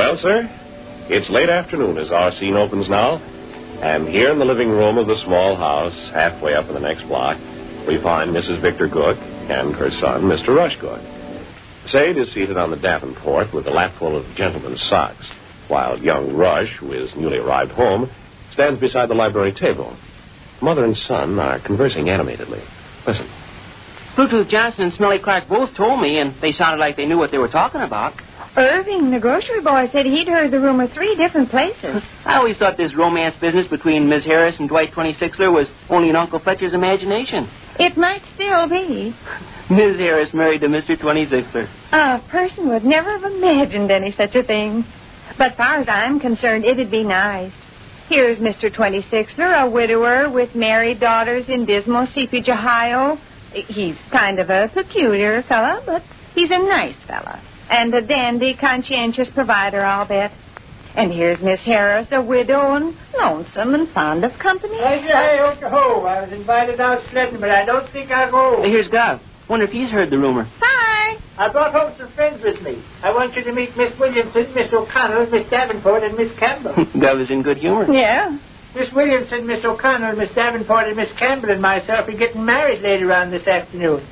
Well, sir, it's late afternoon as our scene opens now. And here in the living room of the small house, halfway up in the next block, we find Mrs. Victor Gook and her son, Mr. Rush Gook. Sade is seated on the davenport with a lapful of gentlemen's socks, while young Rush, who is newly arrived home, stands beside the library table. Mother and son are conversing animatedly. Listen. Bluetooth Johnson and Smelly Clark both told me, and they sounded like they knew what they were talking about. Irving, the grocery boy, said he'd heard the rumor 3 different places. I always thought this romance business between Miss Harris and Dwight 26ler was only in Uncle Fletcher's imagination. It might still be. Miss Harris married to Mr. 26ler. A person would never have imagined any such a thing. But far as I'm concerned, it'd be nice. Here's Mr. 26ler, a widower with married daughters in dismal Seepage, Ohio. He's kind of a peculiar fella, but he's a nice fella. And a dandy, conscientious provider, I'll bet. And here's Miss Harris, a widow and lonesome and fond of company. Hey, ho. I was invited out sledding, but I don't think I'll go. Here's Gov. Wonder if he's heard the rumor. Hi. I brought home some friends with me. I want you to meet Miss Williamson, Miss O'Connell, Miss Davenport, and Miss Campbell. Gov is in good humor. Yeah. Miss Williamson, Miss O'Connell, Miss Davenport, and Miss Campbell and myself are getting married later on this afternoon.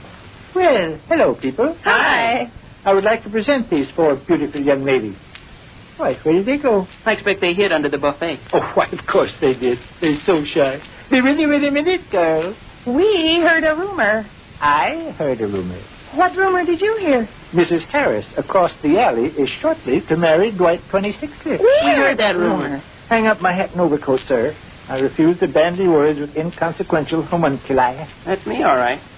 Well, hello, people. Hi. I would like to present these 4 beautiful young ladies. Why, where did they go? I expect they hid under the buffet. Oh, why, of course they did. They're so shy. Be ready with a minute, girls. We heard a rumor. I heard a rumor. What rumor did you hear? Mrs. Harris, across the alley, is shortly to marry Dwight 26ler. We heard that rumor. Hang up my hat and overcoat, sir. I refuse to bandy words with inconsequential homunculi. That's me, all right.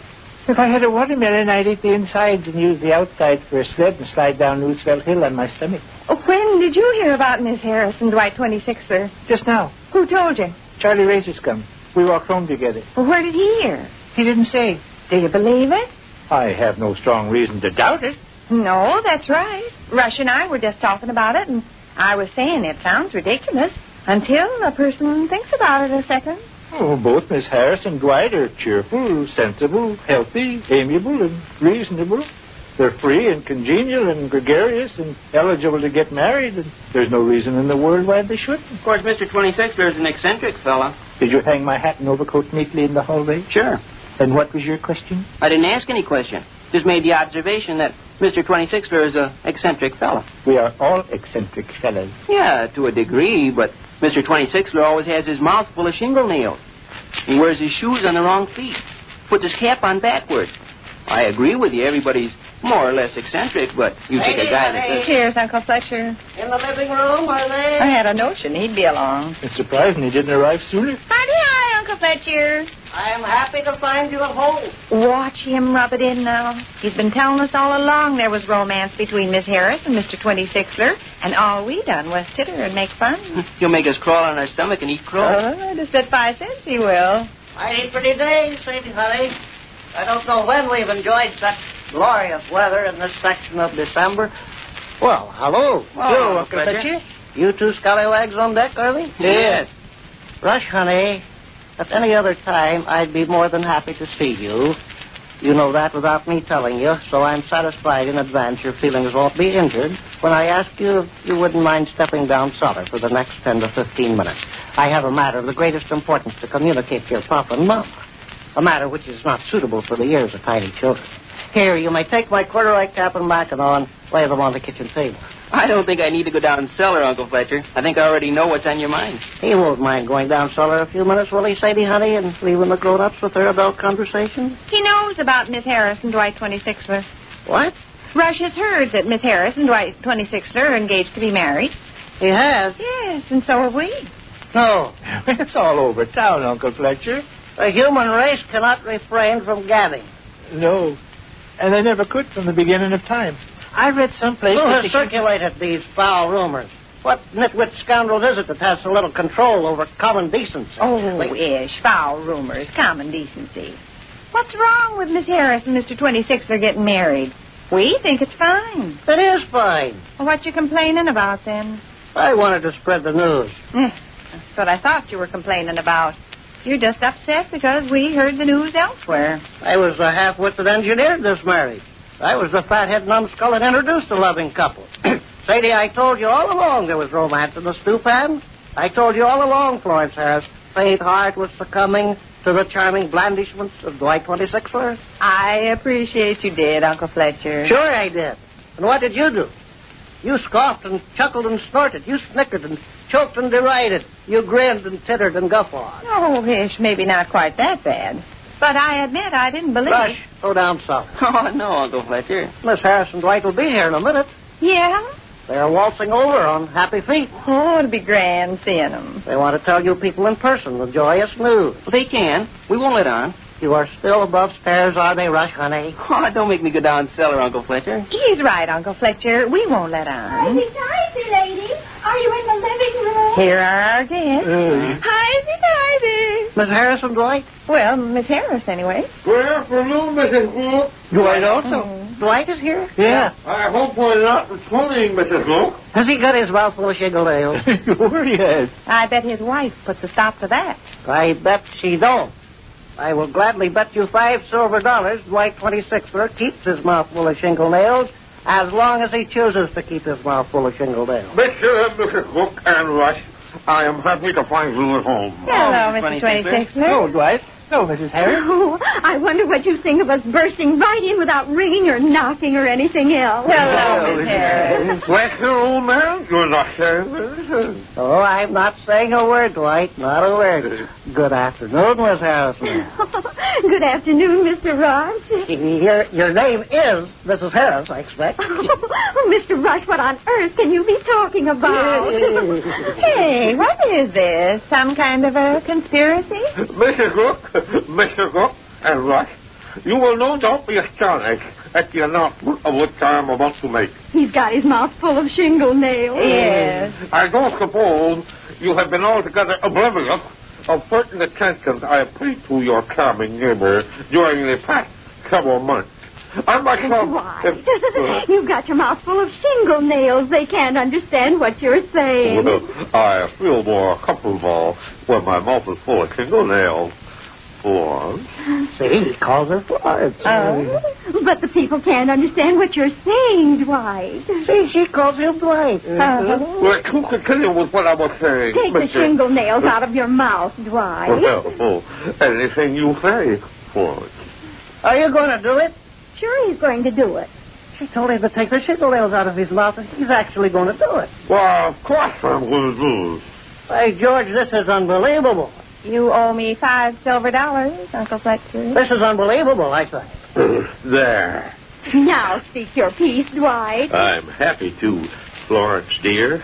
If I had a watermelon, I'd eat the insides and use the outsides for a sled and slide down Roosevelt Hill on my stomach. When did you hear about Miss Harris and Dwight 26ler? Just now. Who told you? Charlie Razorskum. We walked home together. Well, where did he hear? He didn't say. Do you believe it? I have no strong reason to doubt it. No, that's right. Rush and I were just talking about it, and I was saying it sounds ridiculous until a person thinks about it a second. Oh, both Miss Harris and Dwight are cheerful, sensible, healthy, amiable, and reasonable. They're free and congenial and gregarious and eligible to get married, and there's no reason in the world why they shouldn't. Of course, Mr. 26ler is an eccentric fella. Did you hang my hat and overcoat neatly in the hallway? Sure. And what was your question? I didn't ask any question. Just made the observation that Mr. 26ler is an eccentric fella. We are all eccentric fellas. Yeah, to a degree, but Mr. 26ler always has his mouth full of shingle nails. He wears his shoes on the wrong feet. Puts his cap on backwards. I agree with you. Everybody's more or less eccentric, but you take a guy that does... Cheers, Uncle Fletcher. In the living room, are they? I had a notion he'd be along. It's surprising he didn't arrive sooner. Hi, Uncle Fletcher. I am happy to find you at home. Watch him rub it in now. He's been telling us all along there was romance between Miss Harris and Mr. 26ler, and all we done was titter and make fun. He'll make us crawl on our stomach and eat crow. Just at 5 cents he will. Mighty pretty day, Sadie, honey. I don't know when we've enjoyed such glorious weather in this section of December. Well, hello. Hello, Uncle Fletcher. You 2 scallywags on deck, are they? Yes. Rush, honey, at any other time, I'd be more than happy to see you. You know that without me telling you, so I'm satisfied in advance your feelings won't be injured when I ask you if you wouldn't mind stepping down cellar for the next 10 to 15 minutes. I have a matter of the greatest importance to communicate to your papa and mama. A matter which is not suitable for the ears of tiny children. Here, you may take my corduroy cap and mackinaw and lay them on the kitchen table. I don't think I need to go down cellar, Uncle Fletcher. I think I already know what's on your mind. He won't mind going down cellar a few minutes, will he, Sadie, honey, and leaving the grown-ups with their adult conversation? He knows about Miss Harris and Dwight 26ler. What? Rush has heard that Miss Harris and Dwight 26ler are engaged to be married. He has? Yes, and so have we. No. It's all over town, Uncle Fletcher. The human race cannot refrain from gabbing. No. And they never could from the beginning of time. I read someplace... Who has circulated these foul rumors? What nitwit scoundrel is it that has so little control over common decency? Oh, ish, foul rumors, common decency. What's wrong with Miss Harris and Mr. 26ler getting married? We think it's fine. It is fine. Well, what you complaining about, then? I wanted to spread the news. That's what I thought you were complaining about. You're just upset because we heard the news elsewhere. I was the half-wit that engineered this marriage. I was the fathead numbskull that introduced the loving couple. Sadie, I told you all along there was romance in the stew pan. I told you all along, Florence Harris, Faith Hart was succumbing to the charming blandishments of Dwight 26er. I appreciate you did, Uncle Fletcher. Sure I did. And what did you do? You scoffed and chuckled and snorted. You snickered and choked and derided. You grinned and tittered and guffawed. Oh, Ish, maybe not quite that bad. But I admit I didn't believe Rush, go down south. Oh, no, Uncle Fletcher. Miss Harris and Dwight will be here in a minute. Yeah? They're waltzing over on happy feet. Oh, it'll be grand seeing them. They want to tell you people in person the joyous news. They can. We won't let on. You are still above stairs, are they, Rush, honey? Oh, don't make me go down cellar, Uncle Fletcher. He's right, Uncle Fletcher. We won't let on. Ivy, lady. Are you in the living room? Here are our guests. Ivy. Miss Harris and Dwight? Well, Miss Harris, anyway. Good afternoon, Mrs. Luke. Dwight also? Dwight is here? Yeah. I hope we're not returning, Mrs. Luke. Has he got his mouth full of shingle nails? Sure he has. I bet his wife puts a stop to that. I bet she don't. I will gladly bet you $5 silver Dwight 26er keeps his mouth full of shingle nails as long as he chooses to keep his mouth full of shingle nails. Mr. and Mrs. Luke and Rush, I am happy to find you at home. Hello, Mr. 26er. Oh, Dwight. No, Mrs. Harris. Oh, I wonder what you think of us bursting right in without ringing or knocking or anything else. Hello, Miss Harris. Well, old man, you're not saying anything. Oh, I'm not saying a word, Dwight. Not a word. Good afternoon, Miss Harris. Good afternoon, Mr. Rush. Your name is Mrs. Harris, I expect. Oh, Mr. Rush, what on earth can you be talking about? Hey, what is this? Some kind of a conspiracy? Mrs. Luke, Mr. Luke and Rush, you will no doubt be astonished at the announcement of which I am about to make. He's got his mouth full of shingle nails. Yes. I don't suppose you have been altogether oblivious of certain attentions I have paid to your charming neighbor during the past several months. I myself... Why? You've got your mouth full of shingle nails. They can't understand what you're saying. Well, I feel more comfortable when my mouth is full of fingernails. Florence. See, he calls her Florence. But the people can't understand what you're saying, Dwight. See, she calls him Dwight. Well, to continue with what I was saying... Take the shingle nails out of your mouth, Dwight. Well, anything you say, Florence. Are you going to do it? Sure he's going to do it. She told him to take the shingle nails out of his mouth, and he's actually going to do it. Well, of course I'm going to do it. Hey, George, this is unbelievable. You owe me $5 silver, Uncle Fletcher. This is unbelievable, I say. There. Now speak your piece, Dwight. I'm happy to, Florence, dear.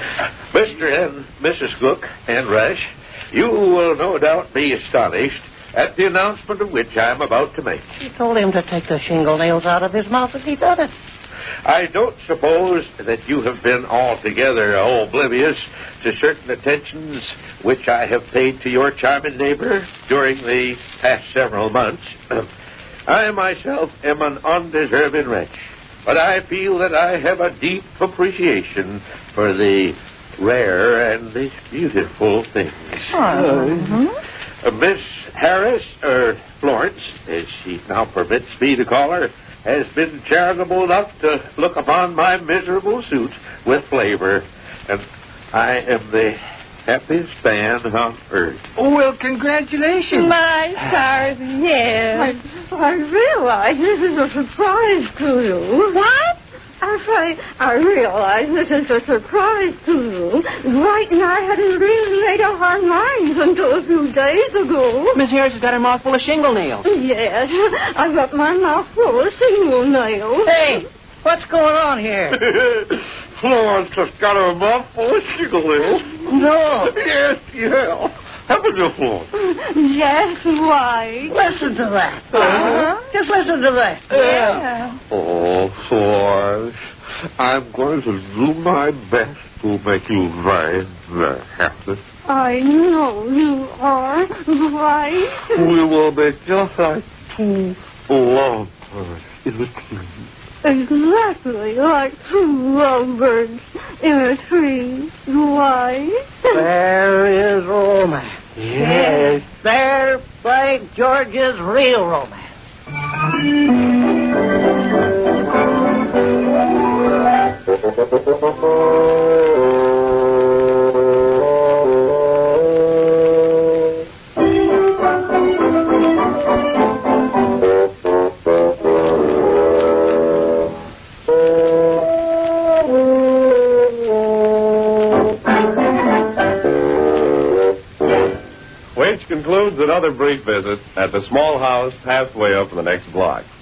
Mr. and Mrs. Cook and Rush, you will no doubt be astonished at the announcement of which I am about to make. She told him to take the shingle nails out of his mouth, and he did it. I don't suppose that you have been altogether oblivious to certain attentions which I have paid to your charming neighbor during the past several months. I myself am an undeserving wretch, but I feel that I have a deep appreciation for the rare and the beautiful things. Miss Harris, or Florence, as she now permits me to call her, has been charitable enough to look upon my miserable suit with flavor, and I am the happiest man on earth. Oh, well, congratulations. My stars, yes. I realize this is a surprise to you. What? I realize this is a surprise to you. Dwight and I hadn't really made up our minds until a few days ago. Miss Harris has got her mouth full of shingle nails. Yes, I've got my mouth full of shingle nails. Hey, what's going on here? Florence has got her mouth full of shingle nails. No. Yes, yeah. Haven't you, Florence? Yes, Dwight. Listen to that. Just listen to that. Yeah. Oh, Florence, I'm going to do my best to make you very, very happy. I know you are, Dwight. We will be just like two lovebirds in a tree. Exactly like two lovebirds in a tree, Dwight. There is romance. Yes. There, by George, is real romance. Which concludes another brief visit at the small house halfway up in the next block.